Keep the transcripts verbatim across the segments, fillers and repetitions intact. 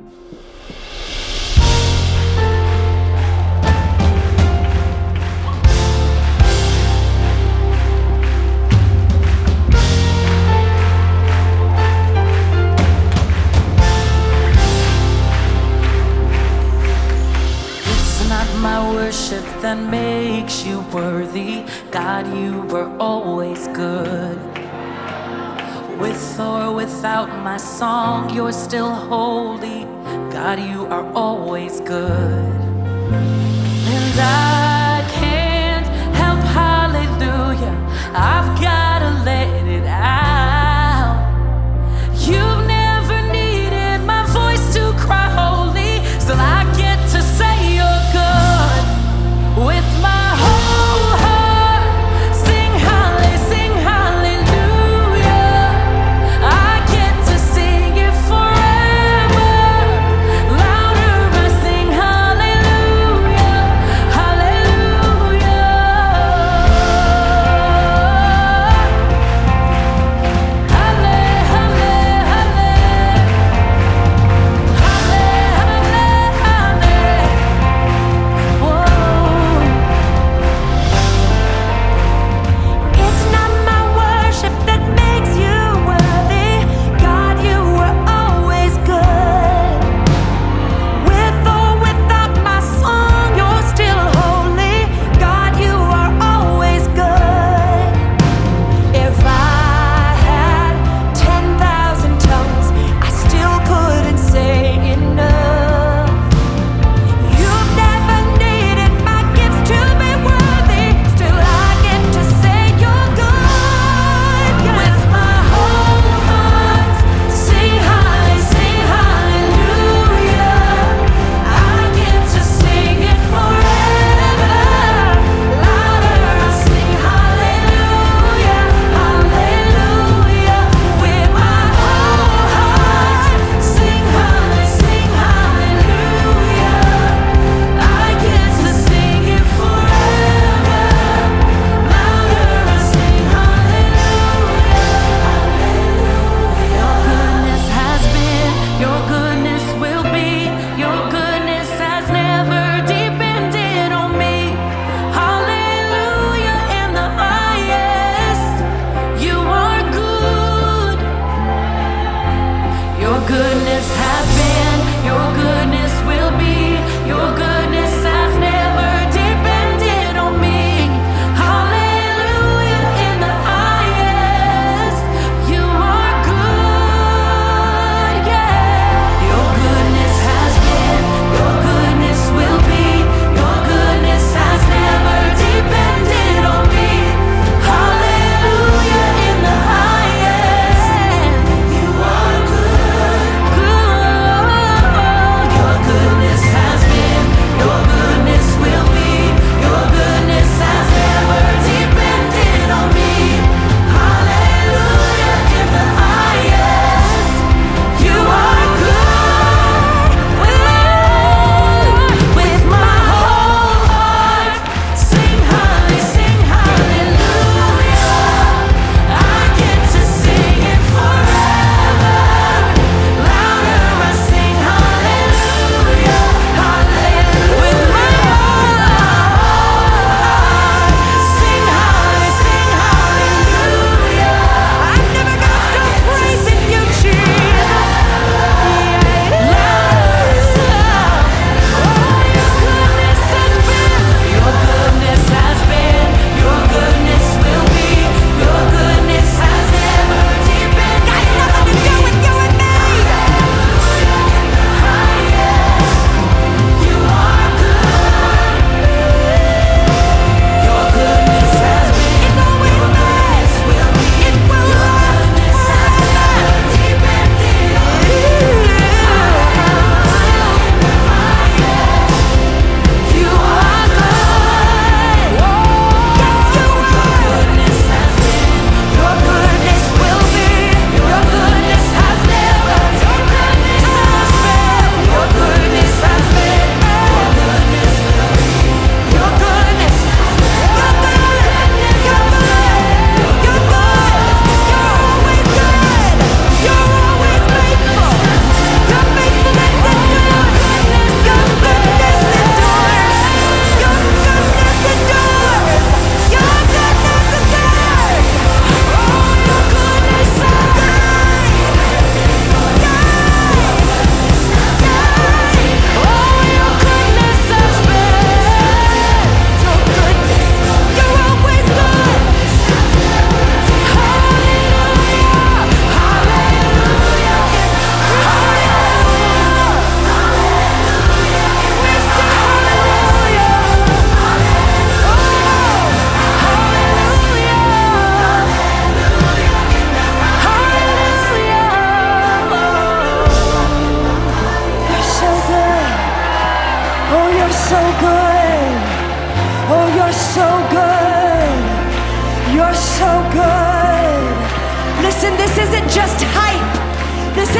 Worship that makes you worthy. God, you were always good. With or without my song, you're still holy. God, you are always good. And I can't help hallelujah. I've gotta let it out. You've never needed my voice to cry holy, so I get to say you're good. With my whole heart, sing halle, sing hallelujah. I get to sing it forever. Louder I sing hallelujah, hallelujah. Halle, halle, halle. Halle, halle, halle. Whoa. It's not my worship that makes you worthy. God, you were always good. With or without my song, you're still holy. God, you are always good. If I had ten thousand tongues, I still couldn't say enough. You've never needed my gifts to be worthy. Still, I get to say you're good. With my whole heart, sing halle, sing hallelujah. I get to sing it forever. Louder I sing hallelujah, hallelujah. With my whole heart, sing halle, sing hallelujah. I get to sing it forever. Louder I sing hallelujah, hallelujah. Your goodness has been, your goodness will be, your goodness has never depended on me. Hallelujah in the highest. You are good. Your goodness has been, your goodness will be, your goodness has never depended on me. Hallelujah in the highest. You are good, yeah. Your goodness has been, your goodness will be, your goodness has never depended on me. Hallelujah in the highest. You are good, good.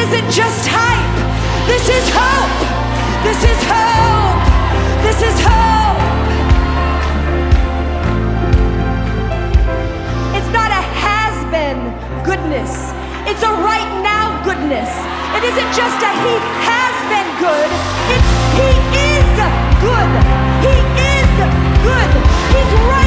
isn't just hype. This is hope. This is hope. This is hope. It's not a has-been goodness. It's a right now goodness. It isn't just a he has been good. It's he is good. He is good. He's right